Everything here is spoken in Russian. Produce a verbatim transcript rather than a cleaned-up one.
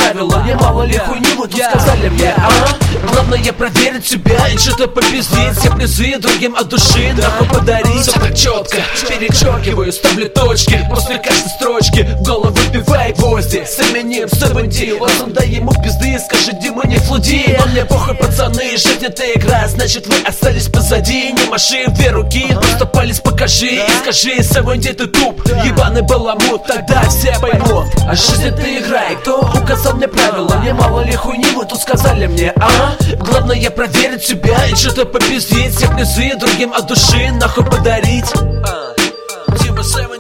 правила. Мне мало ли хуйни вы тут сказали мне, а? Главное проверить себя и что-то попиздить. Все призы другим от души нахуй подарить. Все так четко, перечеркиваю, ставлю точки после каждой строчки. В голову вбивай гвозди с именем севен ди. Лозунг дай ему пизды, скажи, Дима, не флуди. Но мне похуй, пацаны, жизнь это игра. Значит вы остались позади, не маши две руки, просто палец покажи и скажи, севен ди ты туп, ебаный баламут, тогда все поймут. А жизнь это игра, и кто указал мне правила? Мне мало ли хуйни вы тут сказали мне, а? Главное проверить себя и что-то попиздить. Все призы другим от души нахуй подарить. Дима, севен